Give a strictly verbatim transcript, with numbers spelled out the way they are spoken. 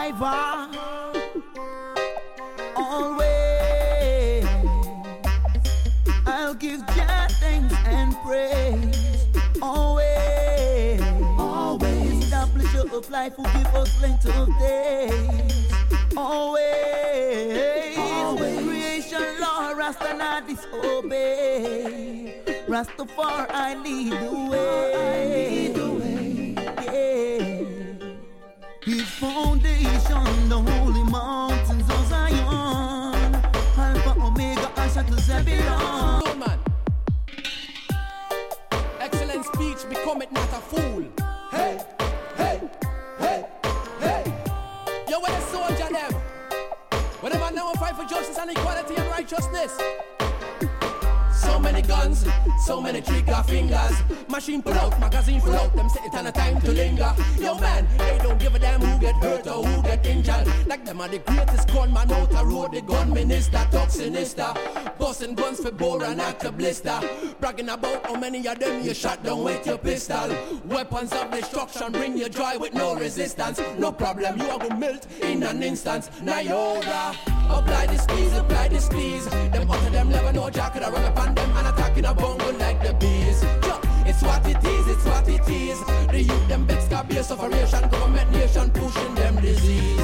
survivor. Always, I'll give Jah thanks and praise. Always, always, establisher of life who give us length of days. Always, always, creation law, Rasta not disobey. Rastafari lead the way. Yeah. His foundation, the holy mountains of Zion, Alpha, Omega, Asha to Zebulon. No man. Excellent speech, become it not a fool. Hey, hey, hey, hey. Yo, where the soldier them? When the man now fight for justice and equality and righteousness. So many guns, so many trigger fingers. Machine pull out, magazine full out. Them say it on a time to linger. Yo man, they don't give a damn who get hurt or who get injured. Like them are the greatest gunman out the road. The gun minister, talk sinister. Busting guns for bore and act a blister. Bragging about how many of them you shot down with your pistol. Weapons of destruction bring you joy with no resistance. No problem, you are gonna melt in an instant. Nyora, apply the squeeze, apply the squeeze. Them out of them never know Jack could have run upon them and attacking a bongo like the bees. It's what it is, it's what it is. The youth them beg scar beer, sufferation, government nation, poor